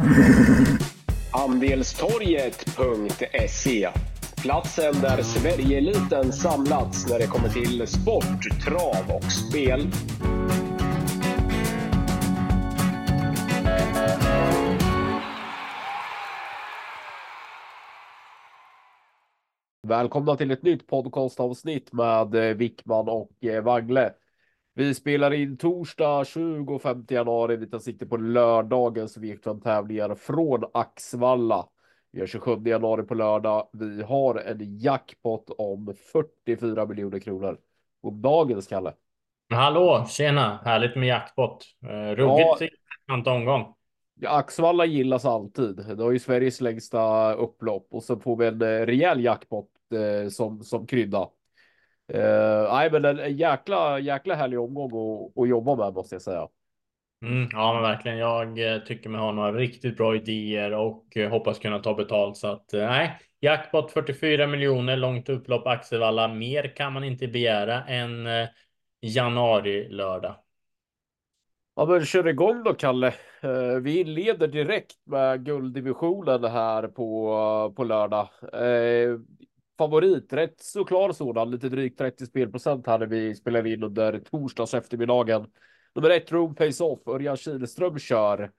Andelstorget.se. Platsen där Sverigeeliten samlats när det kommer till sport, trav och spel. Välkomna till ett nytt podcastavsnitt med Wickman och Wangle. Vi spelar in torsdag 25 januari. Vi tar sikte på lördagens V75-tävlingar från Axvalla. Vi har 27 januari på lördag. Vi har en jackpot om 44 miljoner kronor. Och dagens, Kalle. Hallå, tjena. Härligt med jackpot. Ja, Ruggigt intressant omgång. Axvalla gillas alltid. Det har ju Sveriges längsta upplopp. Och så får vi en rejäl jackpot som krydda. Nej, men en jäkla härlig omgång att jobba med, måste jag säga. Ja, men verkligen. Jag tycker mig ha några riktigt bra idéer och hoppas kunna ta betalt. Så att, nej, jackpot 44 miljoner, långt upplopp Axevalla. Mer kan man inte begära än januari lördag. Ja, men kör igång då, Kalle. Vi inleder direkt med gulddivisionen här på lördag. Favorit, rätt så klar sådan. Lite drygt 30 spelprocent hade vi spelat in under torsdags eftermiddagen. Nummer 1, Room Pays Off. Örjan Kihlström kör.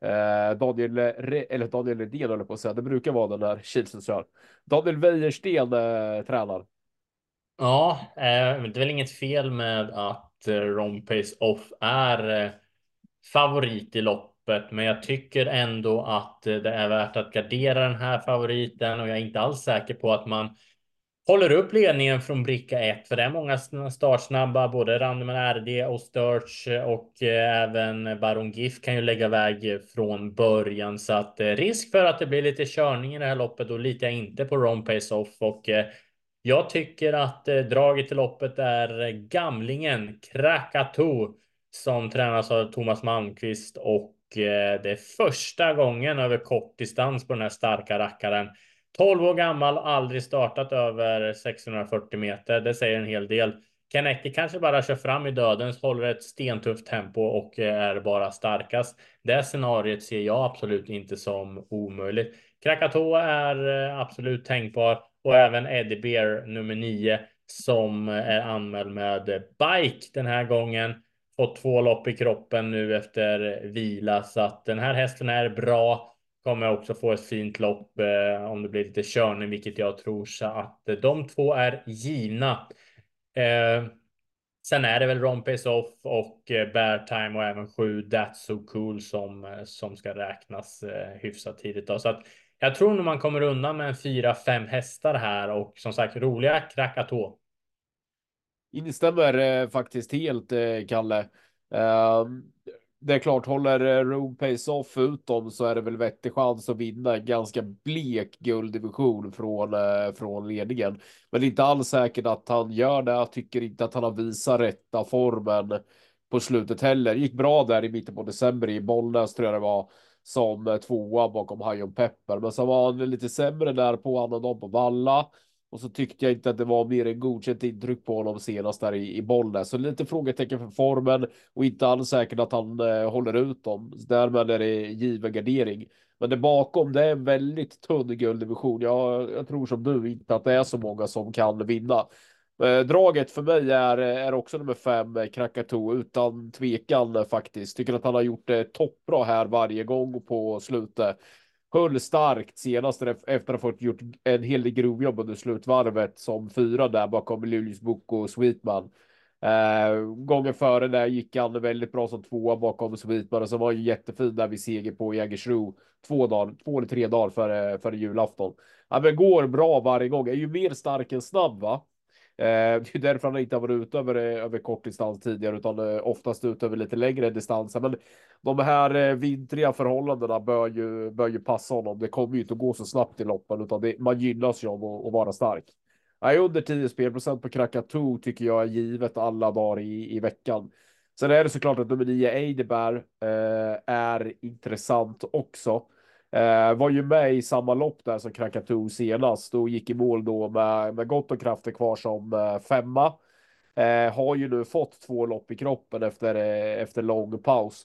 Daniel Redén, håller på att säga. Det brukar vara den där Kihlström kör. Daniel Wäjersten tränar. Ja, det är väl inget fel med att Rompace Off är favorit i loppet, men jag tycker ändå att det är värt att gardera den här favoriten och jag är inte alls säker på att man håller upp ledningen från bricka 1, för det är många startsnabba, både Randeman RD och Sturch och även Baron GIF kan ju lägga iväg från början, så att risk för att det blir lite körning i det här loppet, och litar jag inte på Rompace Off. Och jag tycker att draget till loppet är gamlingen Krakatoo som tränas av Thomas Malmqvist, och det är första gången över kort distans på den här starka rackaren. 12 år gammal, aldrig startat över 640 meter. Det säger en hel del. Kaneki kanske bara kör fram i dödens, håller ett stentufft tempo och är bara starkast. Det scenariet ser jag absolut inte som omöjligt. Krakatoo är absolut tänkbar, och även Eddie Bear nummer 9 som är anmäld med bike den här gången. Fått 2 lopp i kroppen nu efter vila, så att den här hästen är bra. Kommer också få ett fint lopp om det blir lite körning, vilket jag tror, så att de två är givna. Sen är det väl Rompace Off och Bear Time och även 7 That's So Cool som ska räknas hyfsat tidigt då. Så att jag tror nog man kommer undan med en 4-5 hästar här, och som sagt roliga Krakatå. Instämmer faktiskt helt, Kalle. Eh, Det är klart, håller Room Pays Off ut dem så är det väl vettig chans att vinna en ganska blek gulddivision från ledningen. Men det är inte alls säkert att han gör det. Jag tycker inte att han har visat rätta formen på slutet heller. Gick bra där i mitten på december i Bollnäs, tror jag det var, som tvåa bakom Hajon Pepper. Men så var han lite sämre där på annandagen på Valla. Och så tyckte jag inte att det var mer än godkänt intryck på honom senast där i Bollnäs. Så lite frågetecken för formen och inte alls säkert att han håller ut dem. Därmed är det given gardering. Men det bakom, det är en väldigt tunn gulddivision. Jag tror som du inte att det är så många som kan vinna. Draget för mig är också nummer 5, Krakatoo, utan tvekan faktiskt. Tycker att han har gjort det toppbra här varje gång på slutet. Höll starkt senast efter att ha fått gjort en hel del grovjobb under slutvarvet som 4 där bakom Luleås Book och Sweetman. Gången före där gick han väldigt bra som 2 bakom Sweetman, och så var ju jättefin där vid seger på Jägersro 2 eller 3 dagar före julafton. Ja, men går bra varje gång. Är ju mer stark än snabb, va? Det är därför han inte har varit ute över kort distans tidigare, utan oftast ut över lite längre distanser. Men de här vintriga förhållandena bör ju passa honom. Det kommer ju inte att gå så snabbt i loppen, utan man gynnas ju av att vara stark. Nej, under 10 spelprocent på Krakatoo tycker jag är givet alla dagar i veckan. Sen är det såklart att nummer 9 Eideberg är intressant också. Var ju med i samma lopp där som Krakatoo senast och gick i mål då med gott och krafter kvar som 5. Har ju nu fått 2 lopp i kroppen efter lång paus.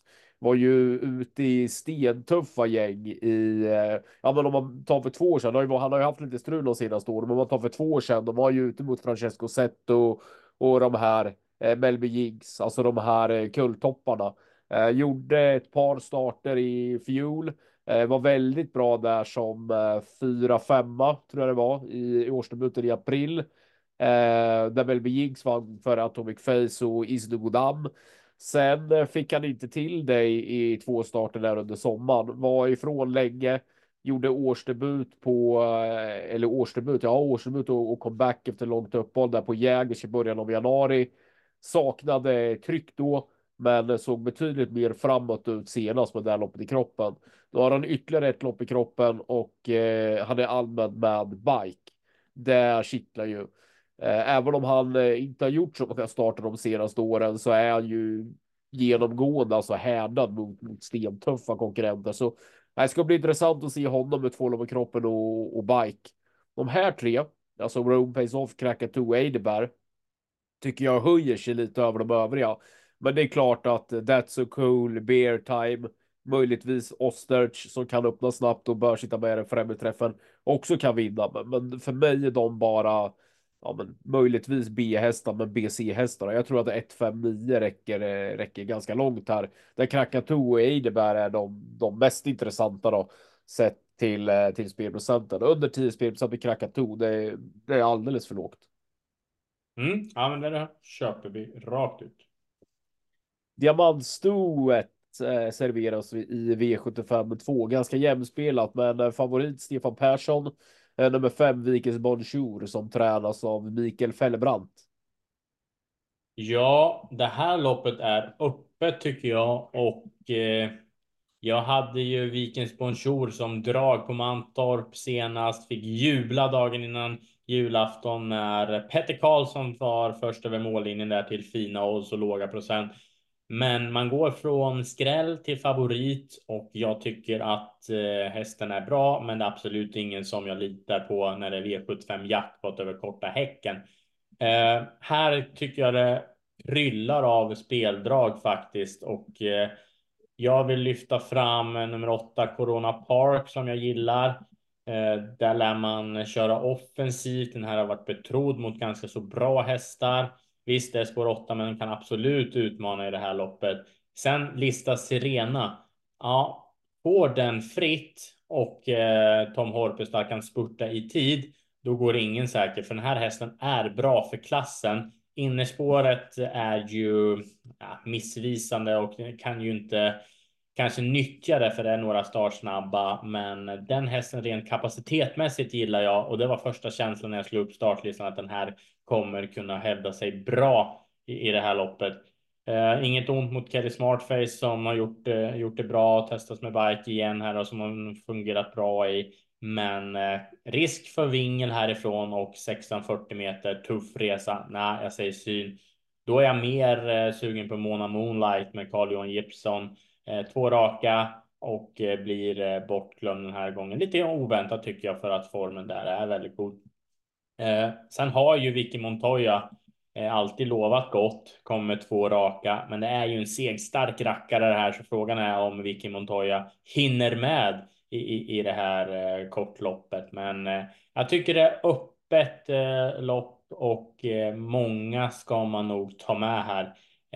var ju ute i stentuffa gäng i, ja men om man tar för 2 år sedan, han har ju haft lite strul de senaste åren, men om man tar för 2 år sedan, de var ju ute mot Francesco Zetto och de här Melby Giggs, alltså de här kulltopparna. Gjorde ett par starter i fjol, var väldigt bra där som 4-5 tror jag det var i årsdebuten i april. Där Melby Giggs vann för Atomic Face och Isnu Godam. Sen fick han inte till det i 2 starter där under sommaren. Var ifrån länge. Gjorde årsdebut på, årsdebut och comeback efter långt uppehåll där på Jägers i början av januari. Saknade tryck då, men såg betydligt mer framåt ut senast med det här loppet i kroppen. Då har han ytterligare ett lopp i kroppen och han är allmän med bike. Det kittlar ju. Även om han inte har gjort så många starter de senaste åren så är han ju genomgående alltså härdad mot stentuffa konkurrenter. Så det ska bli intressant att se honom med 2 lopp i kroppen och bike. De här 3, alltså Rome Pace Off, Krakatoa, Eideberg, tycker jag höjer sig lite över de övriga. Men det är klart att That's So Cool, Bear Time, möjligtvis Osterch som kan öppna snabbt och bör sitta med i den främre träffen också kan vinna. Men för mig är de bara, ja men möjligtvis B-hästar, men BC-hästar. Jag tror att 1-5-9 räcker ganska långt här. Där Krakatoa och Eideberg är de mest intressanta då, sett till spelprocenten. Under 10 spelprocent i Krakatoa, det är alldeles för lågt. Ja, men det köper vi rakt ut. Diamantstoet serveras i V75 2. Ganska jämspelat, men favorit Stefan Persson. Nummer 5 Vikens Bonjour som tränas av Mikael Fellebrandt. Ja, det här loppet är öppet tycker jag, och jag hade ju Vikens Bonjour som drag på Mantorp senast. Fick jubla dagen innan julafton när Petter Karlsson var först över mållinjen där till fina odds och låga procent. Men man går från skräll till favorit och jag tycker att hästen är bra, men det är absolut ingen som jag litar på när det är V75 jackpot över korta häcken. Här tycker jag det ryllar av speldrag faktiskt, och jag vill lyfta fram nummer 8 Corona Park som jag gillar. Där lär man köra offensivt. Den här har varit betrodd mot ganska så bra hästar. Visst, det är spår 8, men den kan absolut utmana i det här loppet. Sen lista Sirena. Ja, får den fritt och Tom Horpestad kan spurta i tid, då går ingen säker, för den här hästen är bra för klassen. Innerspåret är ju missvisande och kan ju inte kanske nyttja det, för det är några startsnabba, men den hästen rent kapacitetmässigt gillar jag, och det var första känslan när jag slog upp startlistan att den här kommer kunna hävda sig bra i det här loppet. Inget ont mot Kelly Smartface som har gjort det bra, testas med bike igen här och som har fungerat bra i. Men risk för vingel härifrån och 1640 meter tuff resa. Nej, jag säger syn. Då är jag mer sugen på Mona Moonlight med Carl Johan Gibson. 2 raka och blir bortglömd den här gången. Lite oväntat tycker jag, för att formen där är väldigt god. Sen har ju Vicky Montoya alltid lovat gott, kommer med 2 raka, men det är ju en segstark rackare det här, så frågan är om Vicky Montoya hinner med i det här kortloppet. Men jag tycker det är öppet lopp och många ska man nog ta med här.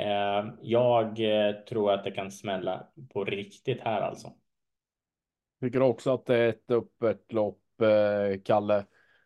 Jag tror att det kan smälla på riktigt här alltså. Tycker också att det är ett öppet lopp, Kalle.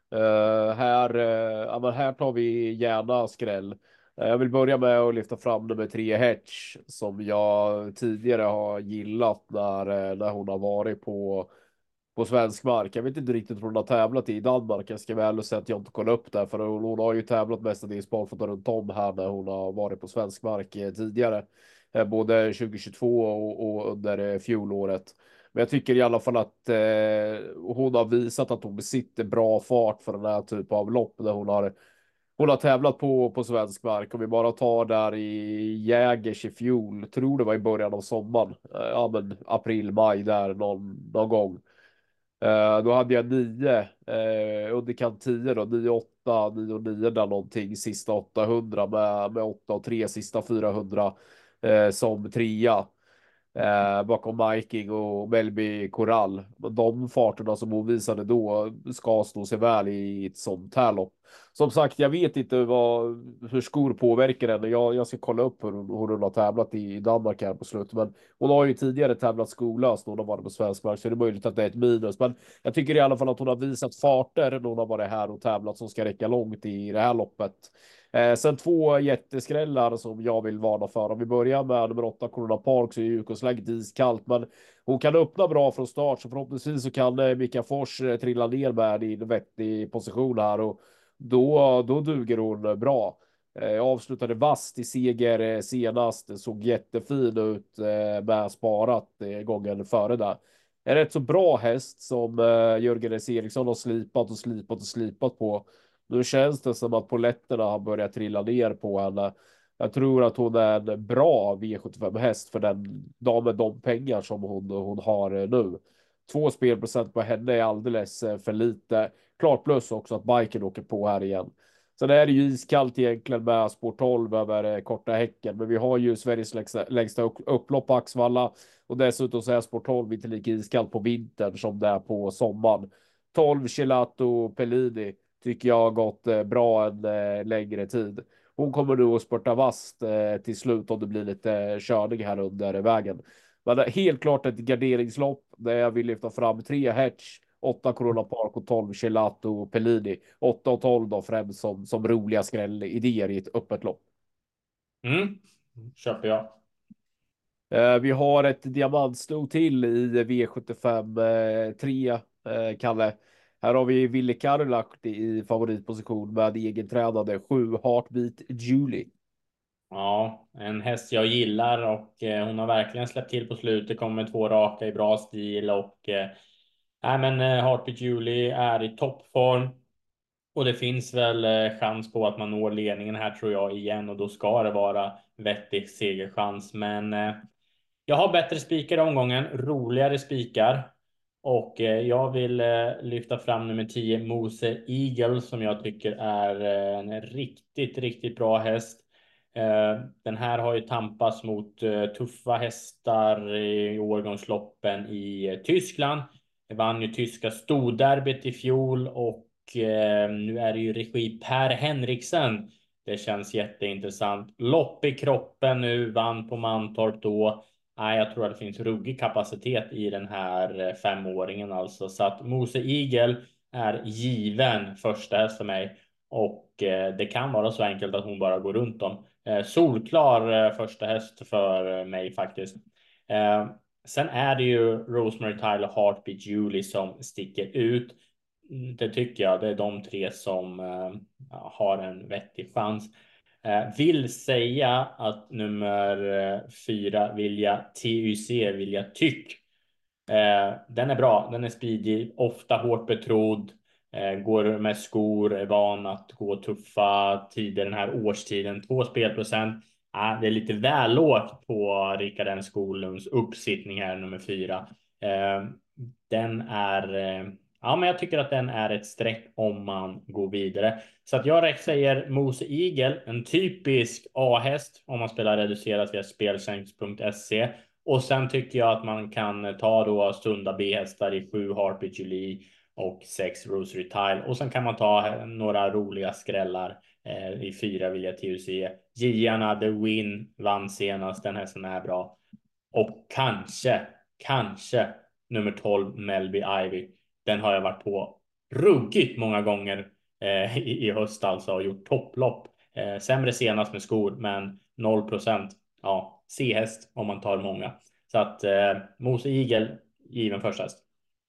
Ja, men här tar vi gärna skräll. Jag vill börja med att lyfta fram nummer 3 Hedge som jag tidigare har gillat när hon har varit på svensk mark. Jag vet inte riktigt hur hon har tävlat i Danmark. Jag ska väl säga att jag inte kollat upp det, för hon har ju tävlat mestadels barfota runt om här när hon har varit på svensk mark tidigare. Både 2022 och under fjolåret. Men jag tycker i alla fall att hon har visat att hon besitter bra fart för den här typen av lopp när hon har tävlat på svensk mark. Om vi bara tar där i Jägers i fjol, tror det var i början av sommaren, ja men april, maj där någon gång. Då hade jag 9 underkant 10 då, 9-8, 9-9 där någonting sista 800 med 8 och 3 sista 400 som trea. bakom Viking och Melby Corral. De farterna som hon visade då ska stå sig väl i ett sånt här lopp. Som sagt, jag vet inte hur skor påverkar henne. Jag ska kolla upp hur hon har tävlat i Danmark här på slutet. Men hon har ju tidigare tävlat skolöst när hon har varit på svensk mark, så det är möjligt att det är ett minus. Men jag tycker i alla fall att hon har visat farter när hon har varit här och tävlat som ska räcka långt i det här loppet. Sen 2 jätteskrällar som jag vill varna för. Om vi börjar med nummer 8 Corona Park, så är utgångsläget iskallt, men hon kan öppna bra från start, så förhoppningsvis så kan Mika Fors trilla ner med i en vettig position här, och då duger hon bra. Avslutade vasst i seger senast, såg jättefin ut med sparat gången före där. En rätt så bra häst som Jörgen S. Eriksson har slipat på. Nu känns det som att poletterna har börjat trilla ner på henne. Jag tror att hon är en bra V75-häst för den med de pengar som hon har nu. 2 spelprocent på henne är alldeles för lite. Klart plus också att biken åker på här igen. Sen är det ju iskallt egentligen med spår 12 över korta häcken. Men vi har ju Sveriges längsta upplopp på Axvalla. Och dessutom så är spår 12 inte lika iskallt på vintern som det är på sommaren. 12 Gelato Pellini tycker jag har gått bra en längre tid. Hon kommer nu att spurta vast till slut om det blir lite körning här under vägen. Men helt klart ett garderingslopp där jag vill lyfta fram 3 Hertz, 8 Corona Park och 12 Gelato Pellini. 8 och 12 då främst som roliga skrällidéer i ett öppet lopp. Köper jag. Vi har ett diamantsto till i V75 3, Kalle. Här har vi Ville Karolahti i favoritposition med egentränade 7 Heartbeat Julie. Ja, en häst jag gillar och hon har verkligen släppt till på slutet. Kommer 2 raka i bra stil och Heartbeat Julie är i toppform. Och det finns väl chans på att man når ledningen här tror jag igen, och då ska det vara vettig segerchans. Men jag har bättre spikar i omgången, roligare spikar. Och jag vill lyfta fram nummer 10 Mose Eagle som jag tycker är en riktigt bra häst. Den här har ju tampats mot tuffa hästar i årgångsloppen i Tyskland. Det vann ju tyska storderbyt i fjol och nu är det ju regi Per Henriksen. Det känns jätteintressant. Lopp i kroppen nu, vann på Mantorp då. Jag tror att det finns ruggig kapacitet i den här 5-åringen alltså. Så att Mose Eagle är given första häst för mig. Och det kan vara så enkelt att hon bara går runt dem. Solklar första häst för mig faktiskt. Sen är det ju Rosemary Tyler, Heartbeat Julie som sticker ut. Det tycker jag. Det är de 3 som har en vettig chans. Vill säga att nummer 4 TUC tyck. Den är bra. Den är speedy. Ofta hårt betrodd. Går med skor. Är van att gå tuffa tider den här årstiden. 2 spelprocent. Det är lite väl lågt på Rickard N. Skoglunds uppsittning här nummer 4. Den är... Ja, men jag tycker att den är ett streck om man går vidare. Så att jag säger Mose Eagle, en typisk A-häst om man spelar reducerat via speltjänst.se. Och sen tycker jag att man kan ta då sunda B-hästar i 7 Heartbeat Julie och 6 Rosary Tile. Och sen kan man ta några roliga skrällar i 4 Vilja TUC. Gianna The Win vann senast, den hästen är bra. Och kanske nummer 12 Melby Ivy. Den har jag varit på ruggigt många gånger i höst alltså och gjort topplopp. Sämre senast med skor, men 0%. Ja, C-häst om man tar många. Så att Mose Eagle given första häst.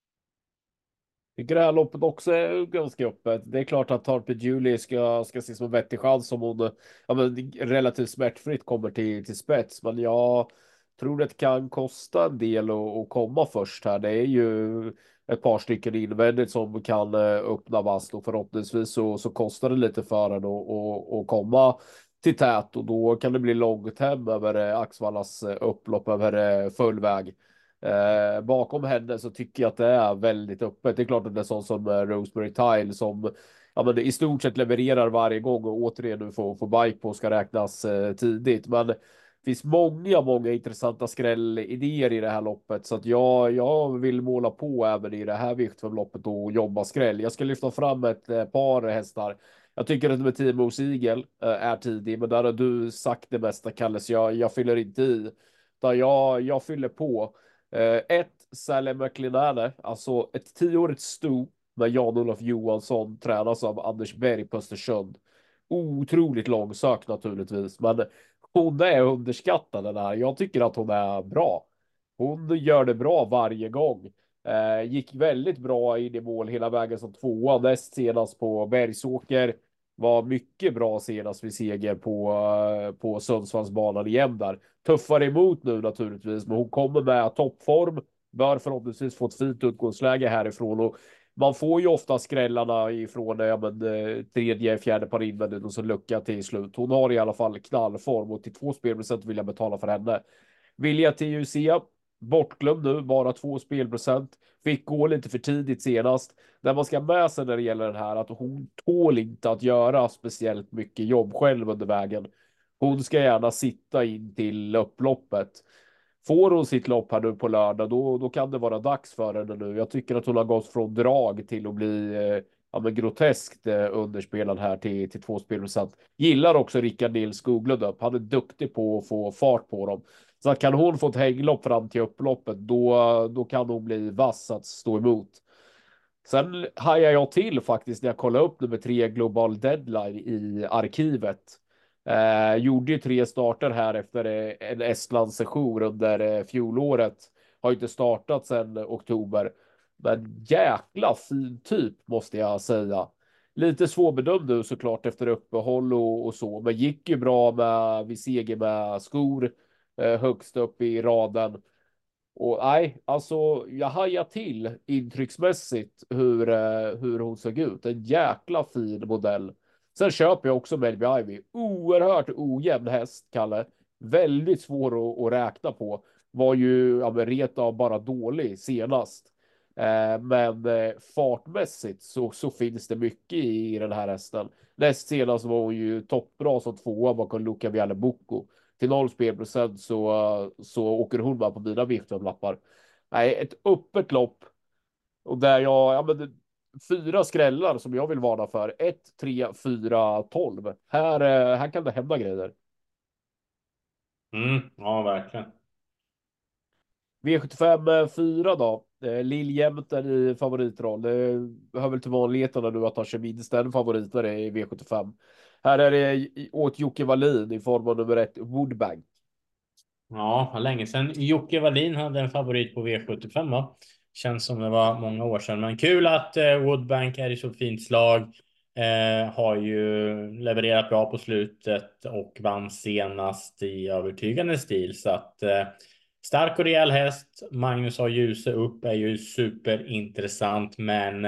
Tycker det här loppet också är ganska öppet. Det är klart att Heartbeat Julie ska ses som en vettig chans om hon relativt smärtfritt kommer till spets. Men jag tror det kan kosta en del att komma först här. Det är ju ett par stycken invändigt som kan öppna vast, och förhoppningsvis så kostar det lite för en att komma till tät, och då kan det bli långt hem över Axvallas upplopp över full väg. Bakom henne så tycker jag att det är väldigt öppet. Det är klart att det är sån som Rosemary Tile som i stort sett levererar varje gång och återigen nu får bike på ska räknas tidigt. Men finns många intressanta skrällidéer i det här loppet, så att jag vill måla på även i det här viktloppet och jobba skräll. Jag ska lyfta fram ett par hästar. Jag tycker att nummer 10 Mos Eagle är tidig, men där har du sagt det mesta, Kalle, så jag fyller inte i. Utan jag fyller på. Ett Sally McLinane, alltså ett 10-årigt sto med Jan-Olof Johansson, tränas av Anders Berg på Östersund. Otroligt långsökt naturligtvis, men hon är underskattad den här. Jag tycker att hon är bra. Hon gör det bra varje gång. Gick väldigt bra in i mål hela vägen som tvåa. Näst senast på Bergsåker. Var mycket bra senast vid seger på Sundsvallsbanan igen där. Tuffare emot nu naturligtvis, men hon kommer med toppform. Bör förhoppningsvis få ett fint utgångsläge härifrån, och man får ju ofta skrällarna ifrån tredje, fjärde par invändigt och så lucka till slut. Hon har i alla fall knallform, och till 2 spelprocent vill jag betala för henne. Vilja till UC, bortglömd nu, bara 2 spelprocent. Fick gå lite för tidigt senast. När man ska med sig när det gäller den här, att hon tål inte att göra speciellt mycket jobb själv under vägen. Hon ska gärna sitta in till upploppet. Får hon sitt lopp här nu på lördag, då kan det vara dags för henne nu. Jag tycker att hon har gått från drag till att bli groteskt underspelad här till 2 spelprocent. Gillar också Rickard Nils Skoglund upp. Han är duktig på att få fart på dem. Så att kan hon få ett hänglopp fram till upploppet, då kan hon bli vass att stå emot. Sen hajar jag till faktiskt när jag kollar upp nummer 3 Global Deadline i arkivet. Gjorde ju 3 starter här efter en Estlands session under fjolåret. Har inte startat sedan oktober. Men jäkla fin typ måste jag säga. Lite svårbedömd nu såklart efter uppehåll och så. Men gick ju bra vid seger med skor högst upp i raden. Och nej, alltså jag hajar till intrycksmässigt hur hon såg ut. En jäkla fin modell. Sen köper jag också Melby Ivy. Oerhört ojämn häst, Kalle. Väldigt svår att räkna på. Var ju ret av bara dålig senast. Men fartmässigt så finns det mycket i den här hästen. Näst senast var hon ju toppbra som tvåa bakom Luca Viale Bocco. Till 0 spelprocent så åker hon bara på mina viftlappar. Nej, ett öppet lopp. Och där fyra skrällar som jag vill varna för. 1, 3, 4, 12. Här kan det hända grejer. Ja, verkligen. V75 4 då. Liljämten i favoritroll. Det hör väl till vanligheterna nu att han kör minst en favorit när det är i V75. Här är det åt Jocke Wallin i form av nummer 1 Woodbank. Ja, länge sedan Jocke Wallin hade en favorit på V75, va? Känns som det var många år sedan. Men kul att Woodbank är i så fint slag. Har ju levererat bra på slutet och vann senast i övertygande stil. Så att stark och rejäl häst. Magnus har Ljuse upp är ju superintressant. Men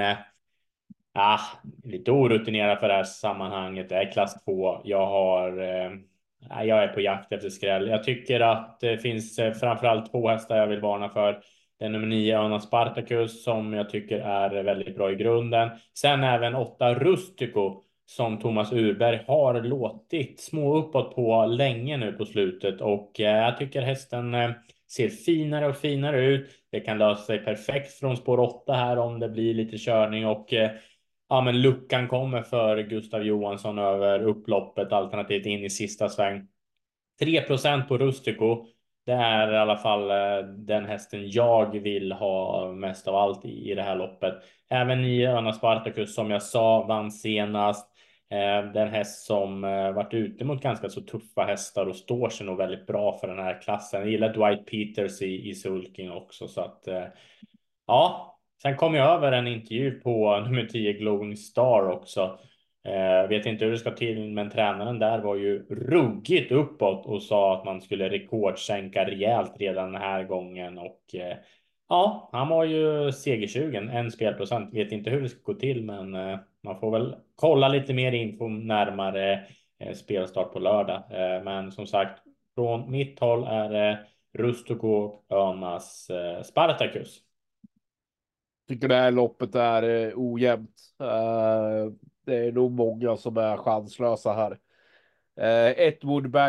lite orutinerad för det här sammanhanget. Det är klass 2. Jag är på jakt efter skräll. Jag tycker att det finns framförallt 2 hästar jag vill varna för. Den nummer 9 Öna Spartacus som jag tycker är väldigt bra i grunden. Sen även 8 Rustico som Thomas Urberg har låtit små uppåt på länge nu på slutet. Och jag tycker hästen ser finare och finare ut. Det kan lösa sig perfekt från spår 8 här om det blir lite körning och men luckan kommer för Gustav Johansson över upploppet alternativt in i sista sväng. 3% på Rustico. Det är i alla fall den hästen jag vill ha mest av allt i det här loppet. Även i Öna Spartacus som jag sa vann senast. Den häst som varit ute mot ganska så tuffa hästar och står sig nog väldigt bra för den här klassen. Jag gillar Dwight Peters i sulking också, så att ja. Sen kom jag över en intervju på nummer 10 Glowing Star också. Vet inte hur det ska till, men tränaren där var ju ruggigt uppåt och sa att man skulle rekordsänka rejält redan den här gången. Och han var ju segersugen, en spelprocent. Vet inte hur det ska gå till, men man får väl kolla lite mer info närmare spelstart på lördag. Men som sagt, från mitt håll är det Rustico Önas Spartacus. Tycker det här loppet är ojämnt. Det är nog många som är chanslösa här. Ett Woodbank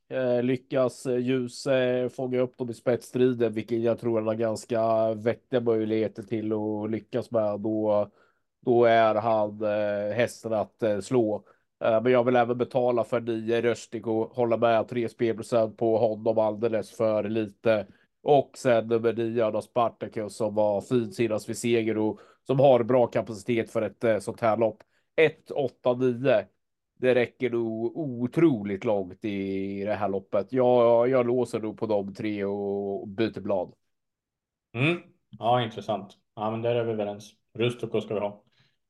Lyckas Ljus fånga upp dem i spetsstriden, vilket jag tror han har ganska vettiga möjligheter till att lyckas med, då är han hästen att slå. Men jag vill även betala för 9 Röstig och hålla med 3 spelprocent på honom alldeles för lite. Och sen nummer 9 då Spartacus som var fin senast vid seger och som har bra kapacitet för ett sånt här lopp. 1, 8, 9. Det räcker nog otroligt långt i det här loppet. Jag låser nog på de 3 och byter blad. Mm. Ja, intressant. Ja, men där är vi överens. Rustoko ska vi ha.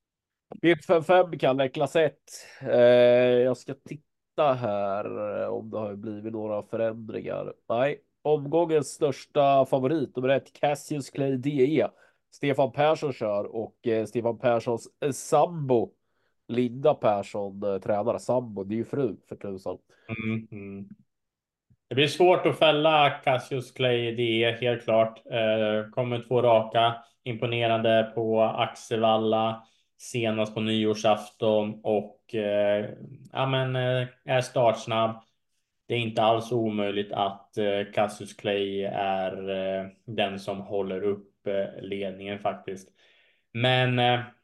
V55 Kalle, klass 1. Jag ska titta här om det har blivit några förändringar. Nej, omgångens största favorit, nummer 1, Cassius Clay DE. Stefan Persson kör och Stefan Perssons sambo Linda Persson tränar. Sambo, det är ju fru för tusan. Mm. Mm. Det blir svårt att fälla Cassius Clay, det är helt klart. Kommer 2 raka, imponerande på Axevalla senast på nyårsafton och ja, men är startsnabb. Det är inte alls omöjligt att Cassius Clay är den som håller upp ledningen faktiskt. Men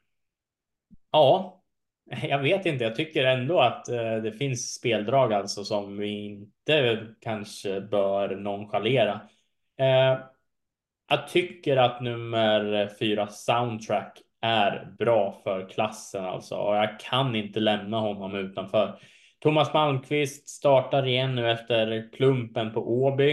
ja, jag vet inte. Jag tycker ändå att det finns speldrag alltså som vi inte kanske bör nonchalera. Eh, jag tycker att nummer 4 Soundtrack är bra för klassen alltså. Och jag kan inte lämna honom utanför. Thomas Malmqvist startar igen nu efter klumpen på Åby.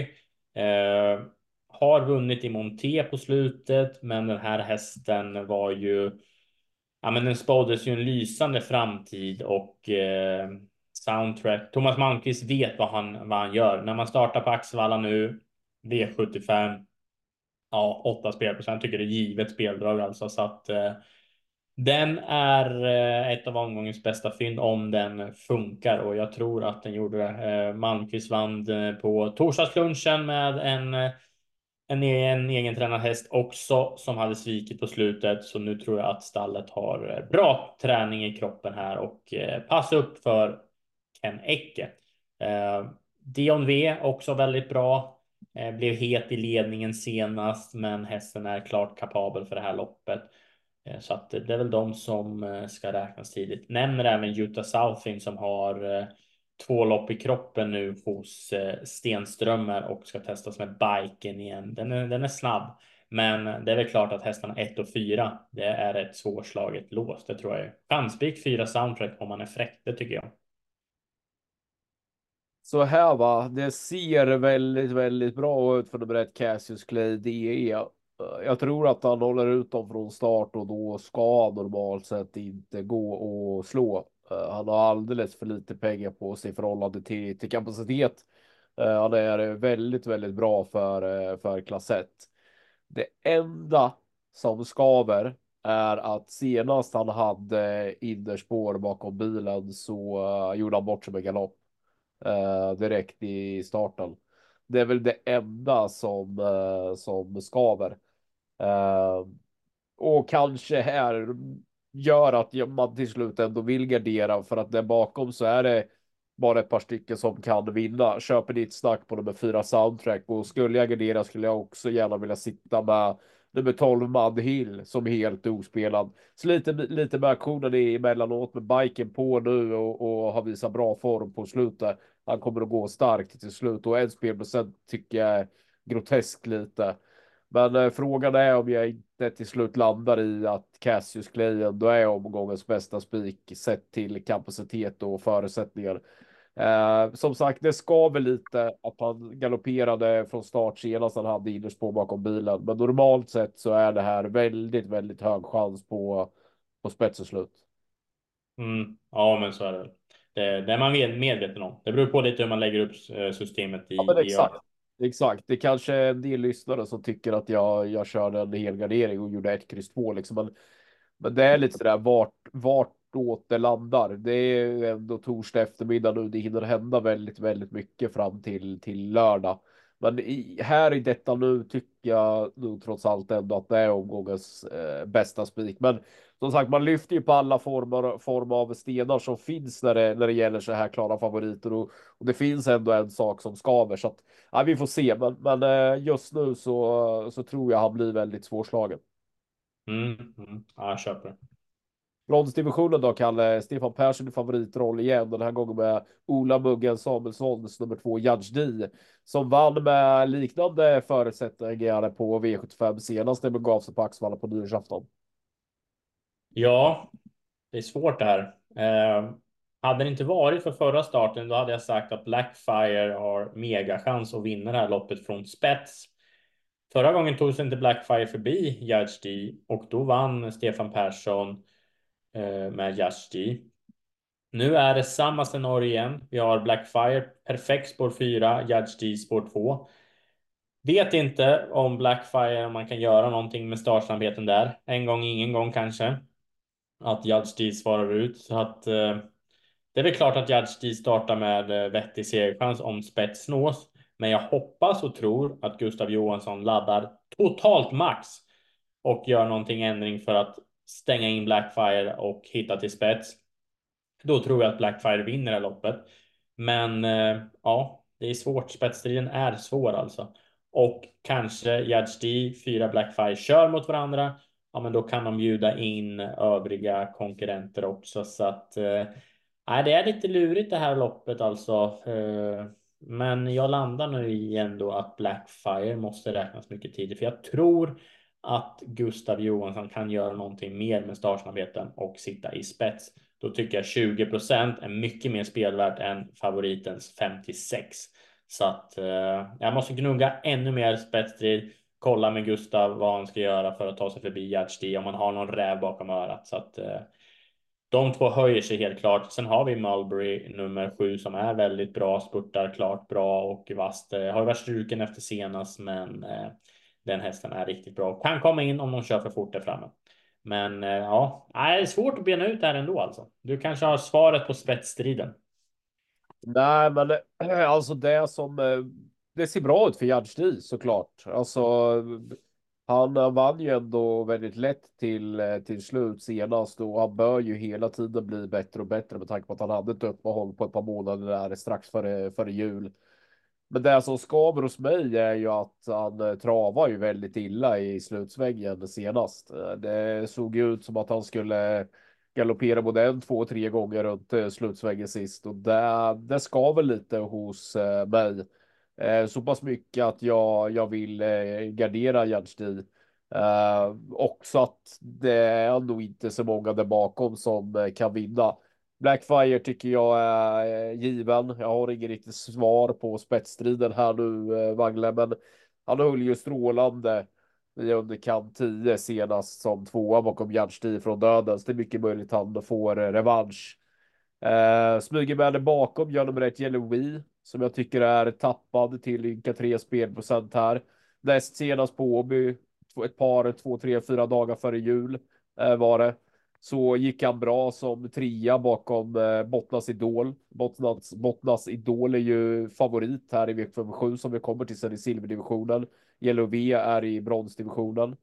Har vunnit i Monté på slutet, men den här hästen var ju, ja, men den spåddes ju en lysande framtid och Soundtrack. Thomas Malmqvist vet vad han gör. När man startar på Axevalla nu, V75, ja, 8 spelprocent, tycker det är givet speldrag alltså. Så att den är ett av omgångens bästa fynd om den funkar och jag tror att den gjorde det. Malmqvist vann på torsdagslunchen med en egen tränad häst också som hade svikit på slutet. Så nu tror jag att stallet har bra träning i kroppen här och passa upp för Ken Ecke. Dion V också väldigt bra. Blev het i ledningen senast, men hästen är klart kapabel för det här loppet. Så att det är väl de som ska räknas tidigt. Nämner även Utah Southin som har 2 lopp i kroppen nu hos Stenströmer och ska testas med biken igen. Den är snabb, men det är väl klart att hästarna 1 och 4, det är ett svårslaget lås. Det tror jag. Chanspik 4 Soundtrack om man är fräck, det tycker jag. Så här va, det ser väldigt, väldigt bra ut för nummer 1 Cassius Clay DE. Jag tror att han håller ut dem från start och då ska han normalt sett inte gå och slå. Han har alldeles för lite pengar på sig i förhållande till kapacitet. Han är väldigt, väldigt bra för klass 1. Det enda som skaver är att senast han hade innerspår bakom bilen så gjorde han bort sig med galopp direkt i starten. Det är väl det enda som skaver. Eh, och kanske här gör att man till slut ändå vill gardera för att där bakom så är det bara ett par stycken som kan vinna. Köper ditt snack på nummer 4 Soundtrack och skulle jag gardera skulle jag också gärna vilja sitta med nummer 12 Madhill som är helt ospelad. Så lite med aktionen emellanåt med biken på nu och har visat bra form på slutet. Han kommer att gå starkt till slut och en spelprocent tycker jag är groteskt lite. Men frågan är om jag inte till slut landar i att Cassius Clay ändå är omgångens bästa spik sett till kapacitet och förutsättningar. Som sagt, det ska väl lite att han galopperade från start senast han hade innerspår bakom bilen. Men normalt sett så är det här väldigt, väldigt hög chans på spets och slut. Ja, men så är det. Det är man medveten om. Det beror på lite hur man lägger upp systemet Ja, men i exakt. Exakt. Det kanske är en del lyssnare som tycker att jag körde en helgardering och gjorde 1, X, 2 liksom. Men det är lite sådär vartåt det landar. Det är ju ändå torsdag eftermiddag nu. Det hinner hända väldigt, väldigt mycket fram till lördag. Men här i detta nu tycker jag nog trots allt ändå att det är omgångens bästa spik. Men som sagt, man lyfter ju på alla form av stenar som finns när det gäller så här klara favoriter. Och det finns ändå en sak som skaver. Så att, ja, vi får se. Men just nu så tror jag han blir väldigt svårslagen. Ja, jag köper det. Bronsdivisionen då, Kalle. Stefan Persson i favoritroll igen. Den här gången med Ola Muggen Samuelssons nummer 2 Judge D. Som vann med liknande förutsättningar på V75 senast det begav sig på Axvalla på nyårsafton. Ja, det är svårt det här. Hade det inte varit för förra starten, då hade jag sagt att Blackfire har mega chans att vinna det här loppet från spets. Förra gången tog sig inte Blackfire förbi Judge D och då vann Stefan Persson med Judge D. Nu är det samma scenario igen. Vi har Blackfire, perfekt spår 4, Judge D spår 2. Vet inte om Blackfire, om man kan göra någonting med startsnabbheten där. En gång, ingen gång kanske. Att Judge D svarar ut. Så att det är väl klart att Judge D startar med vettig segerchans om spets nås. Men jag hoppas och tror att Gustav Johansson laddar totalt max och gör någonting ändring för att stänga in Blackfire och hitta till spets. Då tror jag att Blackfire vinner det här loppet. Men ja, det är svårt. Spetsstriden är svår alltså. Och kanske Judge D, 4 Blackfire kör mot varandra. Ja, men då kan de bjuda in övriga konkurrenter också. Så att det är lite lurigt det här loppet alltså. Men jag landar nu i ändå att Blackfire måste räknas mycket tidigt. För jag tror att Gustav Johansson kan göra någonting mer med startsnabbheten och sitta i spets. Då tycker jag 20% är mycket mer spelvärt än favoritens 56. Så att jag måste gnugga ännu mer spetsstrid. Kolla med Gustav vad han ska göra för att ta sig förbi Judge D om man har någon räv bakom örat. Så att de två höjer sig helt klart. Sen har vi Mulberry nummer 7 som är väldigt bra, spurtar klart bra och vasst. Har varit struken efter senast, men den hästen är riktigt bra. Kan komma in om de kör för fort där framme. Men ja, det är svårt att bena ut det här ändå alltså. Du kanske har svaret på spetsstriden. Nej, men alltså det som det ser bra ut för Judge D såklart. Alltså han vann ju ändå väldigt lätt till slut senast och han bör ju hela tiden bli bättre och bättre med tanke på att han hade ett uppehåll på ett par månader där strax före jul. Men det som skaver hos mig är ju att han travar ju väldigt illa i slutsvängen senast. Det såg ju ut som att han skulle galoppera både 1, 2, 3 gånger runt slutsvängen sist och det skaver lite hos mig. Så pass mycket att jag vill gardera Judge D. Också att det är nog inte så många där bakom som kan vinna. Blackfire tycker jag är given. Jag har ingen riktigt svar på spetsstriden här nu, Wangle, men han höll ju strålande i underkant 10 senast som tvåa bakom Judge D från döden. Så det är mycket möjligt han får revansch. Smyger med det bakom gör nummer 1 Yellow Wee som jag tycker är tappad till ynka 3 spelprocent här. Näst senast på Åby, ett par, 2, 3, 4 dagar före jul var det. Så gick han bra som trea bakom Bottnas Idol. Bottnas Idol är ju favorit här i V57 som vi kommer till sen i silverdivisionen. Yellow V är i bronsdivisionen.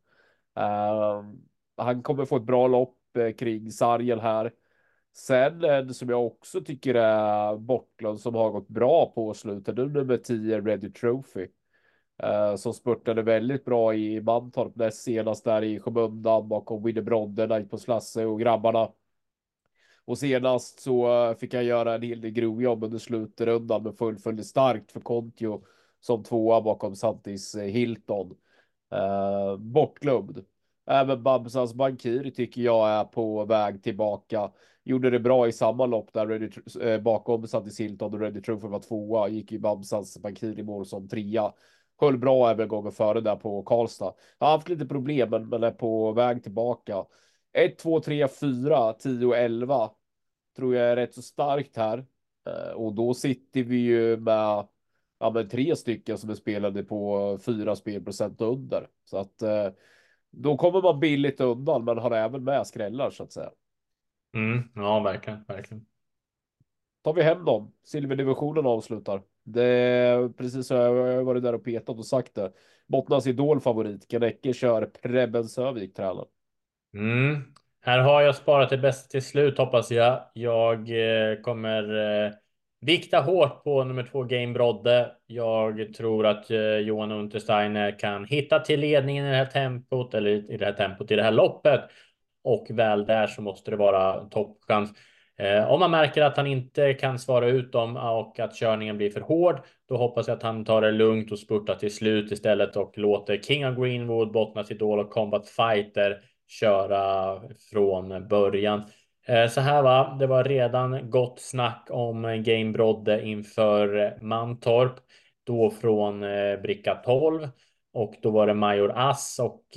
Han kommer få ett bra lopp kring sargen här. Sen en som jag också tycker är bortglömd som har gått bra på slutet. Nu nummer 10 Ready Trophy. Som spurtade väldigt bra i Mantorp näst senast där i skymundan bakom Winnie Brodde, Night på Slasse och grabbarna. Och senast så fick jag göra en hel del grovjobb under slutrundan men fullföljde starkt för Kontio som tvåa bakom Santis Hilton. Bortglömd. Även Babsans Bankir tycker jag är på väg tillbaka. Gjorde det bra i samma lopp där bakom Santis Hilton och Ready Trophy var tvåa. Gick ju Babsans Bankir i mål som trea. Höll bra även gånger före där på Karlstad. Har haft lite problem men är på väg tillbaka. 1, 2, 3, 4, 10, 11 tror jag är rätt så starkt här. Och då sitter vi ju med men 3 stycken som är spelade på 4 spelprocent under. Så att då kommer man billigt undan men har även med skrällar så att säga. Ja, verkligen, verkligen. Tar vi hem dem. Silverdivisionen avslutar. Det är precis så jag har varit där och petat och sagt det. Bottnas idolfavorit. Kanecke kör Preben Sövik tränar. Mm. Här har jag sparat det bästa till slut hoppas jag. Jag kommer vikta hårt på nummer 2 Game Brodde. Jag tror att Johan Untersteiner kan hitta till ledningen i det här tempot, eller i det här tempot, i det här loppet. Och väl där så måste det vara toppchans. Om man märker att han inte kan svara ut dem och att körningen blir för hård, då hoppas jag att han tar det lugnt och spurtar till slut istället och låter King of Greenwood, Bottnas Idol och Combat Fighter köra från början. Så här va, det var redan gott snack om Game Brodde inför Mantorp, då från bricka 12, och då var det Major Ass och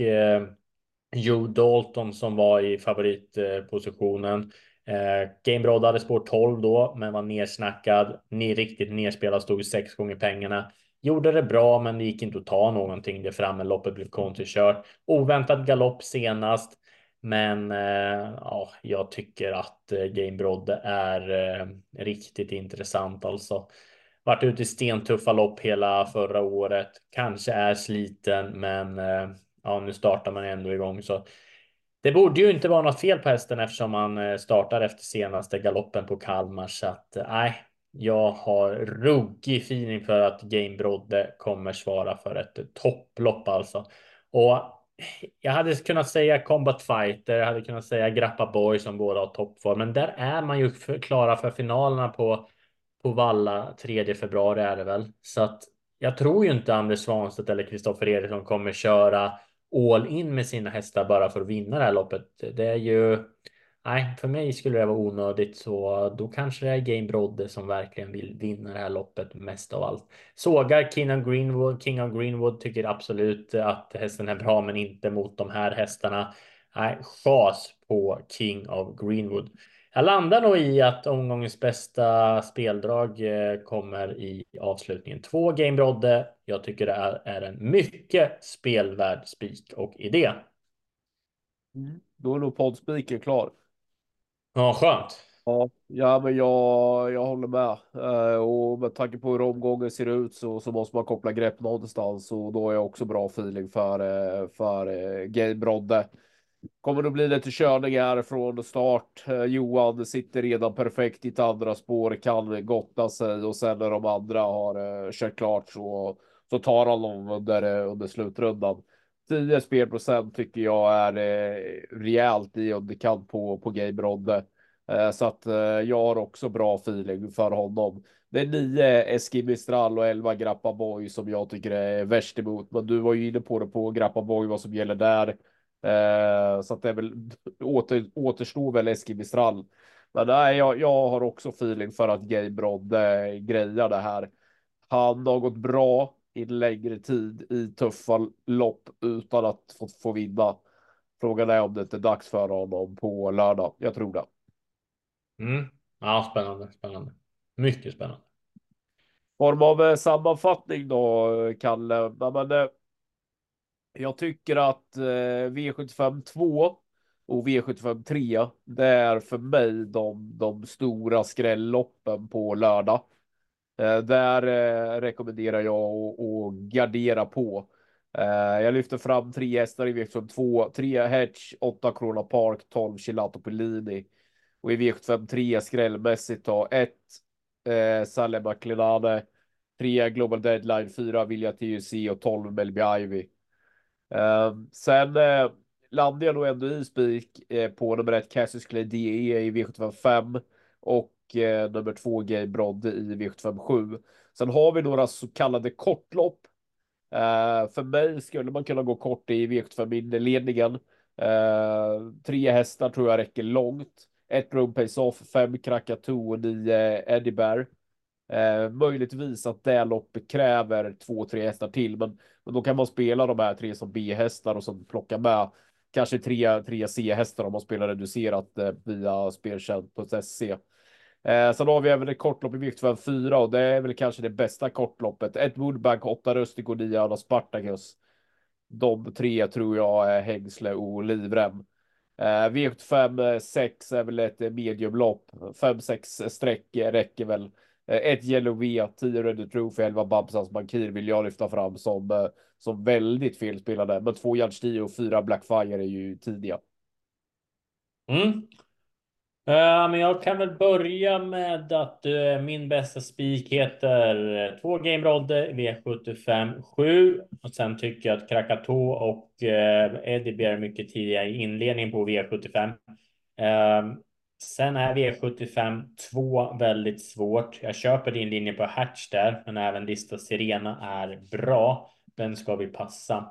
Joe Dalton som var i favoritpositionen. Game Brodde hade spår 12 då, men var nersnackad. Riktigt nerspelad, stod 6 gånger pengarna. Gjorde det bra, men det gick inte att ta någonting. Det framme loppet blev kontrakört. Oväntad galopp senast. Men ja, jag tycker att Game Brodde är riktigt intressant alltså. Varit ute i stentuffa lopp hela förra året. Kanske är sliten, men ja, nu startar man ändå igång. Så det borde ju inte vara något fel på hästen eftersom man startar efter senaste galoppen på Kalmar. Så att nej, jag har ruggig feeling för att Game Brodde kommer svara för ett topplopp alltså. Och jag hade kunnat säga Combat Fighter, jag hade kunnat säga Grappa Boy som båda har toppform. Men där är man ju klara för finalerna på Valla 3 februari är det väl. Så att jag tror ju inte Anders Svanstedt eller Kristoffer Eriksson kommer köra all in med sina hästar bara för att vinna det här loppet. Det är ju, nej, för mig skulle det vara onödigt, så då kanske det är Game Brodde som verkligen vill vinna det här loppet mest av allt. Sågar King of Greenwood tycker absolut att hästen är bra, men inte mot de här hästarna. Nej, chas på King of Greenwood. Jag landar nog i att omgångens bästa speldrag kommer i avslutningen. 2 Game Brodde. Jag tycker det är en mycket spelvärd spik och idé. Då är nog poddspiken klar. Ja, skönt. Ja, men jag håller med. Och med tanke på hur omgången ser ut så måste man koppla grepp någonstans. Och då är jag också bra feeling för Game Brodde. Kommer det bli lite körningar från start. Johan sitter redan perfekt i ett andra spår, kan gotta sig, och sen när de andra har kört klart så tar han dem under slutrundan. 10 spelprocent tycker jag är rejält i underkant på Game Brodde. Så att jag har också bra feeling för honom. Det är 9 Eskil Mistral och 11 Grappa Boy som jag tycker är värst emot. Men du var ju inne på det på Grappa Boy, vad som gäller där. Så att det är väl återstår väl Eskil Mistral. Men nej, jag har också feeling för att Game Brodde grejar det här. Han har gått bra i längre tid i tuffa lopp utan att få vinna. Frågan är om det inte är dags för honom på lördag. Jag tror det. Mm. Ja, spännande, spännande. Mycket spännande. Form av sammanfattning då, Kalle. Ja, men, jag tycker att V75 2 och V75 3, det är för mig de stora skrälloppen på lördag. Där rekommenderar jag att gardera på. Jag lyfter fram 3 hästar i V75 2. 3 Hedge, 8 Corona Park, 12 Gelato Pellini. Och i V75 3 skrällmässigt då 1 Saleh McLenane, 3 Global Deadline, 4 Vilja TUC och 12 Melby Ivy. Sen landade jag nog ändå i spik på nummer 1 Cassius Clay DE i V75 och nummer 2 Game Brodde i V75 7. Sen har vi några så kallade kortlopp. För mig skulle man kunna gå kort i V75 inledningen. 3 hästar tror jag räcker långt. 1 Room Pays Off, 5 Krakatoo och 9 Eddie Bear. Möjligtvis att det loppet kräver 2-3 hästar till, men då kan man spela de här 3 som B-hästar och så plocka med kanske 3 C-hästar om man spelar reducerat via speltjänst.se. Sen har vi även ett kortlopp i V75 4 och det är väl kanske det bästa kortloppet. 1 Woodbank, 8 Rustic och 9 Anna Spartacus. De 3 tror jag är hängsle och livrem. V75 6 är väl ett mediumlopp. 5-6 streck räcker väl. Ett Yellow V, 10 Red Trophy, 11 Babsans Bankir vill jag lyfta fram som väldigt felspelade. Men 2 Judge D och 4 Blackfire är ju tidiga. Mm. Men jag kan väl börja med att min bästa spik heter 2 Game Rodde V75 7. Och sen tycker jag att Krakatoa och Eddie Bear mycket tidigare i inledningen på V75. Sen är V75 2 väldigt svårt. Jag köper din linje på Hatch där, men även Lista Sirena är bra. Den ska vi passa.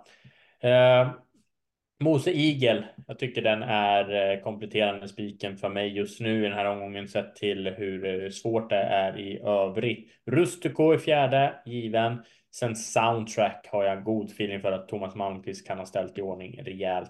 Mose Eagle, jag tycker den är kompletterande spiken för mig just nu i den här omgången sett till hur svårt det är i övrigt. Rustico i fjärde, given. Sen Soundtrack har jag god feeling för att Thomas Malmqvist kan ha ställt i ordning rejält.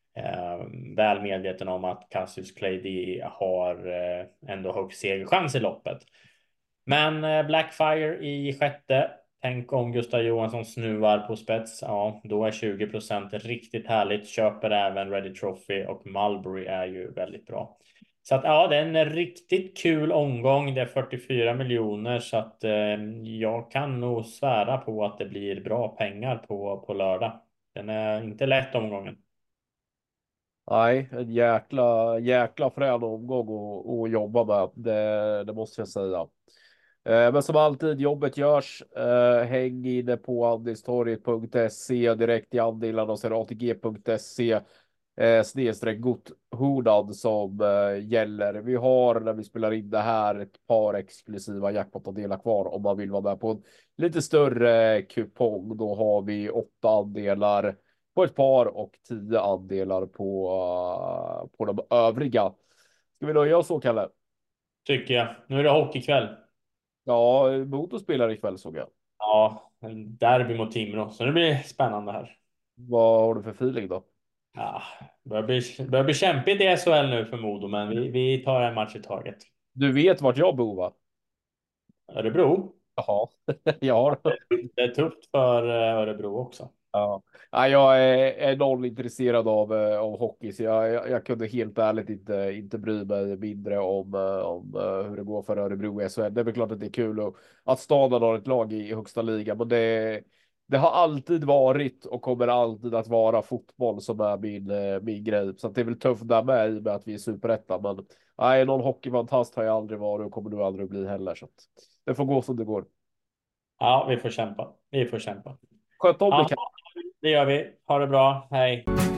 Väl medveten om att Cassius Clay har ändå högst segerchans i loppet. Men Blackfire i sjätte. Tänk om Gustav Johansson snuvar på spets. Ja, då är 20% riktigt härligt. Köper även Ready Trophy och Mulberry är ju väldigt bra. Så att ja, det är en riktigt kul omgång. Det är 44 miljoner så att jag kan nog svära på att det blir bra pengar på lördag. Den är inte lätt omgången. Nej, en jäkla frän omgång att jobba med. Det måste jag säga. Men som alltid, jobbet görs. Häng inne på andelstorget.se direkt i andelarna och sen atg.se snedstreck Gotthornan som gäller. Vi har när vi spelar in det här ett par exklusiva jackpot att dela kvar om man vill vara med på en lite större kupong. Då har vi 8 andelar på ett par och 10 andelar på de övriga. Ska vi nöja oss så, Kalle? Tycker jag. Nu är det hockeykväll. Ja, Modo spelar ikväll såg jag. Ja, en derby mot Timrå. Så det blir spännande här. Vad har du för feeling då? Ja, börjar bli kämpigt i SHL nu för Modo, men vi tar en match i taget. Du vet vart jag bor, va? Örebro. Jaha, ja. Det är tufft för Örebro också. Ja. Ja, jag är noll intresserad av hockey, så jag kunde helt ärligt inte bry mig mindre om hur det går för Örebro i SHL. Det är väl klart att det är kul att staden har ett lag i högsta liga, men det har alltid varit och kommer alltid att vara fotboll som är min grej. Så att det är väl tufft där med i och med att vi är superettan. Men nej, någon hockeyfantast har jag aldrig varit och kommer nog aldrig bli heller. Så att det får gå som det går. Ja, vi får kämpa. Vi får kämpa. Sköt om Ja, det. det gör vi. Ha det bra. Hej.